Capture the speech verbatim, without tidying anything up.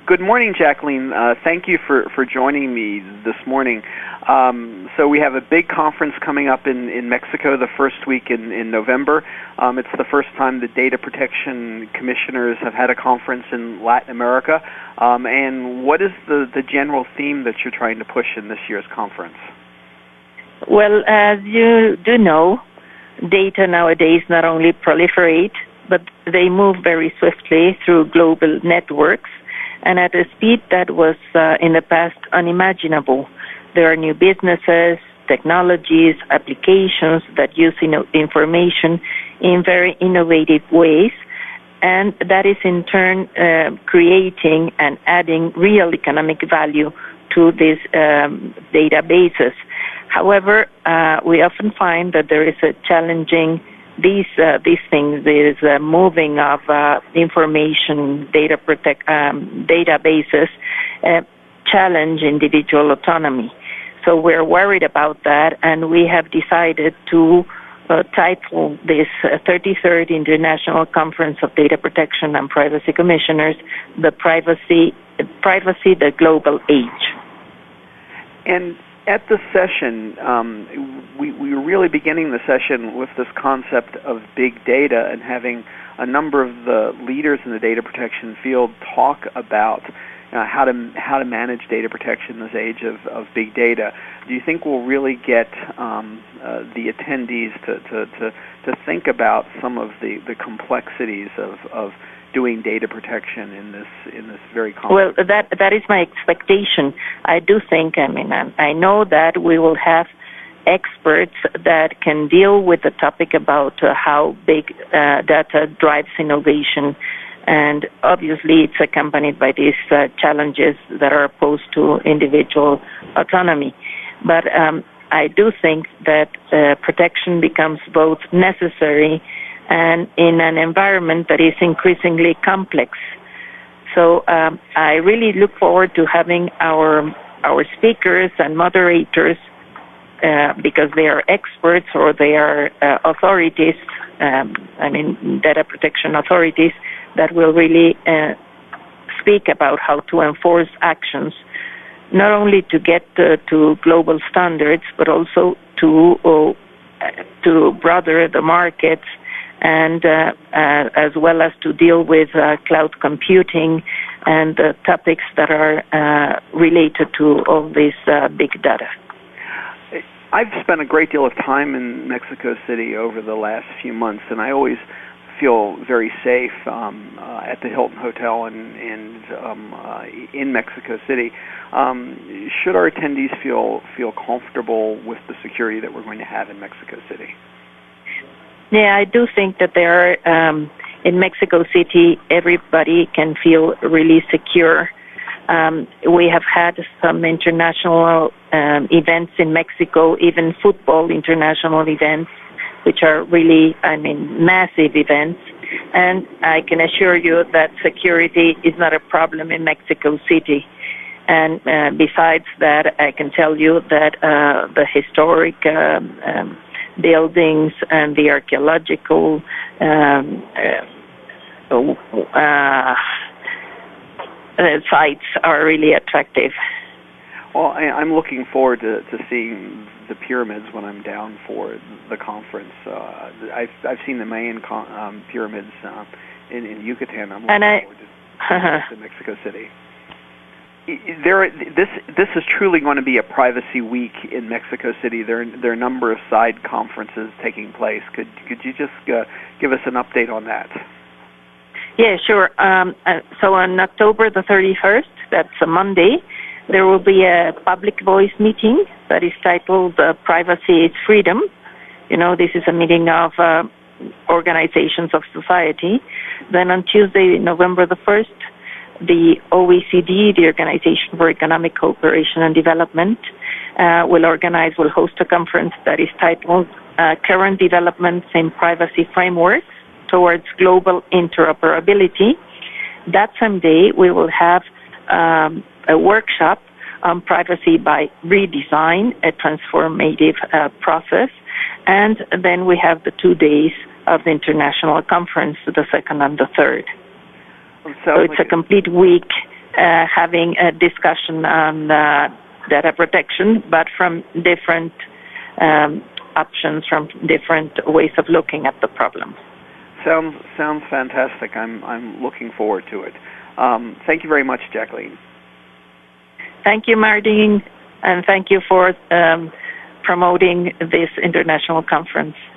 Good morning, Jacqueline. Uh, thank you for, for joining me this morning. Um, so we have a big conference coming up in, in Mexico the first week in, in November. Um, it's the first time the data protection commissioners have had a conference in Latin America. Um, and what is the, the general theme that you're trying to push in this year's conference? Well, as you do know, data nowadays not only proliferate, but they move very swiftly through global networks, and at a speed that was uh, in the past unimaginable. There are new businesses, technologies, applications that use information in very innovative ways, and that is in turn uh, creating and adding real economic value to these um, databases. However, uh, we often find that there is a challenging These uh, these things is uh, moving of uh, information data protect um, databases uh, challenge individual autonomy. So we're worried about that, and we have decided to uh, title this uh, thirty-third International Conference of Data Protection and Privacy Commissioners, the Privacy Privacy the Global Age. And at the session, um, we, we were really beginning the session with this concept of big data and having a number of the leaders in the data protection field talk about uh, how to how to manage data protection in this age of, of big data. Do you think we'll really get um, uh, the attendees to, to, to, to think about some of the, the complexities of, of doing data protection in this in this very complex? Well, that that is my expectation. I do think. I mean, I, I know that we will have experts that can deal with the topic about uh, how big uh, data drives innovation, and obviously it's accompanied by these uh, challenges that are posed to individual autonomy. But um, I do think that uh, protection becomes both necessary and in an environment that is increasingly complex. So um, I really look forward to having our our speakers and moderators, uh, because they are experts or they are uh, authorities, um, I mean data protection authorities, that will really uh, speak about how to enforce actions, not only to get uh, to global standards, but also to, uh, to broaden the markets, and uh, uh, as well as to deal with uh, cloud computing and uh, topics that are uh, related to all this uh, big data. I've spent a great deal of time in Mexico City over the last few months, and I always feel very safe um, uh, at the Hilton Hotel and, and um, uh, in Mexico City. Um, should our attendees feel feel comfortable with the security that we're going to have in Mexico City? Yeah, I do think that there are, um, in Mexico City, everybody can feel really secure. Um, we have had some international um, events in Mexico, even football international events, which are really, I mean, massive events. And I can assure you that security is not a problem in Mexico City. And uh, besides that, I can tell you that uh, the historic um, um, buildings and the archaeological um, uh, uh, sites are really attractive. Well, I, I'm looking forward to, to seeing the pyramids when I'm down for the conference. Uh, I've, I've seen the Mayan con- um, pyramids uh, in, in Yucatan. I'm looking and I, forward to, to Mexico City. There, this this is truly going to be a privacy week in Mexico City. There, there are a number of side conferences taking place. Could could you just uh, give us an update on that? Yeah, sure. Um, uh, so on October the thirty-first, that's a Monday, there will be a public voice meeting that is titled uh, "Privacy is Freedom." You know, this is a meeting of uh, organizations of society. Then on Tuesday, November the first, the O E C D, the Organization for Economic Cooperation and Development, uh, will organize, will host a conference that is titled uh, Current Developments in Privacy Frameworks Towards Global Interoperability. That same day, we will have um, a workshop on privacy by redesign, a transformative uh, process, and then we have the two days of the international conference, the second and the third. So it's a complete week uh, having a discussion on uh, data protection, but from different um, options, from different ways of looking at the problem. Sounds sounds fantastic. I'm I'm looking forward to it. Um, thank you very much, Jacqueline. Thank you, Mardine, and thank you for um, promoting this international conference.